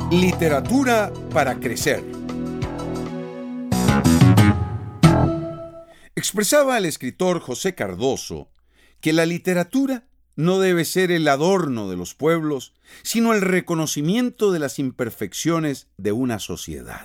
Literatura para crecer. Expresaba el escritor José Cardoso que la literatura no debe ser el adorno de los pueblos, sino el reconocimiento de las imperfecciones de una sociedad.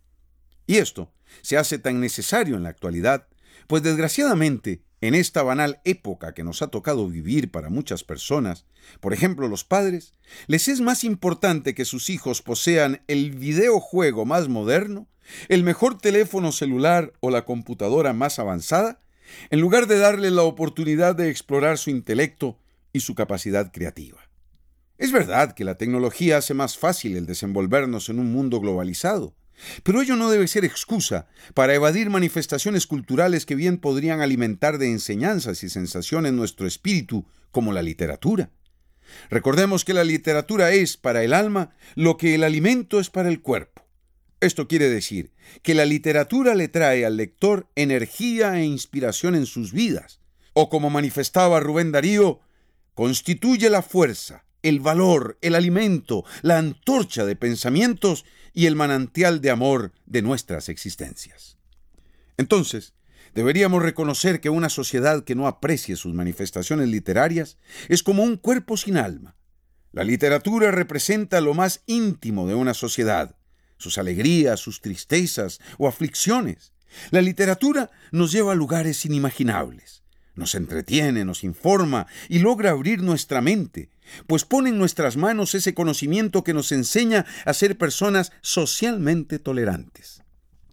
Y esto se hace tan necesario en la actualidad, pues desgraciadamente, en esta banal época que nos ha tocado vivir para muchas personas, por ejemplo los padres, les es más importante que sus hijos posean el videojuego más moderno, el mejor teléfono celular o la computadora más avanzada, en lugar de darle la oportunidad de explorar su intelecto y su capacidad creativa. Es verdad que la tecnología hace más fácil el desenvolvernos en un mundo globalizado, pero ello no debe ser excusa para evadir manifestaciones culturales que bien podrían alimentar de enseñanzas y sensaciones nuestro espíritu, como la literatura. Recordemos que la literatura es para el alma lo que el alimento es para el cuerpo. Esto quiere decir que la literatura le trae al lector energía e inspiración en sus vidas, o como manifestaba Rubén Darío, constituye la fuerza, el valor, el alimento, la antorcha de pensamientos y el manantial de amor de nuestras existencias. Entonces, deberíamos reconocer que una sociedad que no aprecie sus manifestaciones literarias es como un cuerpo sin alma. La literatura representa lo más íntimo de una sociedad, sus alegrías, sus tristezas o aflicciones. La literatura nos lleva a lugares inimaginables. Nos entretiene, nos informa y logra abrir nuestra mente, pues pone en nuestras manos ese conocimiento que nos enseña a ser personas socialmente tolerantes.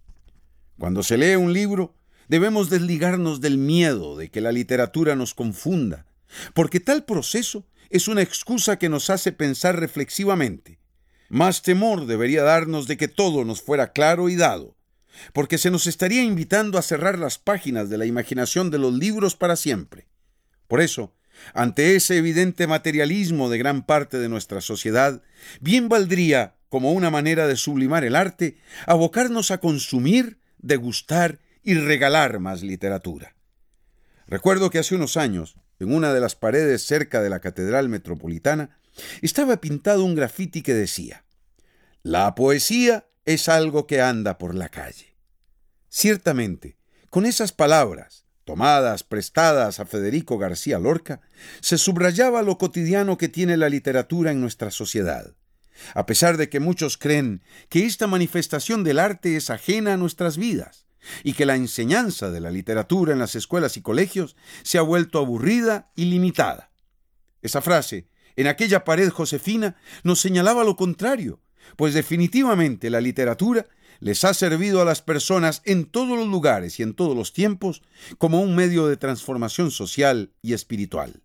Cuando se lee un libro, debemos desligarnos del miedo de que la literatura nos confunda, porque tal proceso es una excusa que nos hace pensar reflexivamente. Más temor debería darnos de que todo nos fuera claro y dado, porque se nos estaría invitando a cerrar las páginas de la imaginación de los libros para siempre. Por eso, ante ese evidente materialismo de gran parte de nuestra sociedad, bien valdría, como una manera de sublimar el arte, abocarnos a consumir, degustar y regalar más literatura. Recuerdo que hace unos años, en una de las paredes cerca de la Catedral Metropolitana, estaba pintado un grafiti que decía: «La poesía es algo que anda por la calle». Ciertamente, con esas palabras, tomadas, prestadas a Federico García Lorca, se subrayaba lo cotidiano que tiene la literatura en nuestra sociedad. A pesar de que muchos creen que esta manifestación del arte es ajena a nuestras vidas y que la enseñanza de la literatura en las escuelas y colegios se ha vuelto aburrida y limitada. Esa frase, en aquella pared josefina, nos señalaba lo contrario, pues definitivamente la literatura les ha servido a las personas en todos los lugares y en todos los tiempos como un medio de transformación social y espiritual.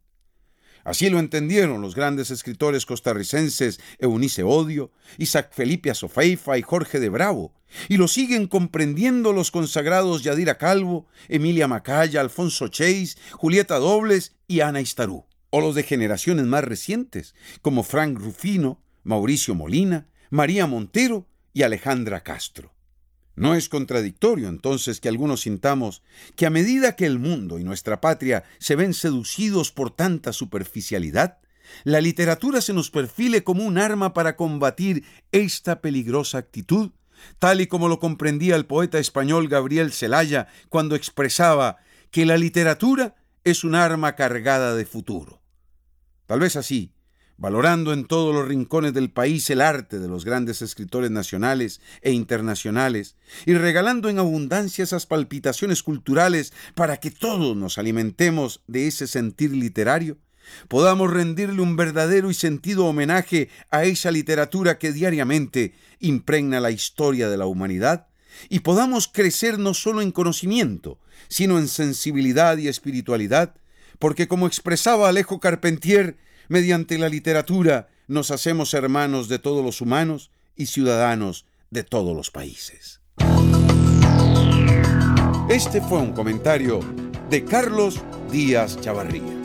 Así lo entendieron los grandes escritores costarricenses Eunice Odio, Isaac Felipe Azofeifa y Jorge de Bravo, y lo siguen comprendiendo los consagrados Yadira Calvo, Emilia Macaya, Alfonso Chase, Julieta Dobles y Ana Istarú, o los de generaciones más recientes, como Frank Rufino, Mauricio Molina, María Montero y Alejandra Castro. No es contradictorio, entonces, que algunos sintamos que a medida que el mundo y nuestra patria se ven seducidos por tanta superficialidad, la literatura se nos perfile como un arma para combatir esta peligrosa actitud, tal y como lo comprendía el poeta español Gabriel Celaya cuando expresaba que la literatura es un arma cargada de futuro. Tal vez así, valorando en todos los rincones del país el arte de los grandes escritores nacionales e internacionales y regalando en abundancia esas palpitaciones culturales para que todos nos alimentemos de ese sentir literario, podamos rendirle un verdadero y sentido homenaje a esa literatura que diariamente impregna la historia de la humanidad y podamos crecer no solo en conocimiento, sino en sensibilidad y espiritualidad, porque como expresaba Alejo Carpentier, mediante la literatura nos hacemos hermanos de todos los humanos y ciudadanos de todos los países. Este fue un comentario de Carlos Díaz Chavarría.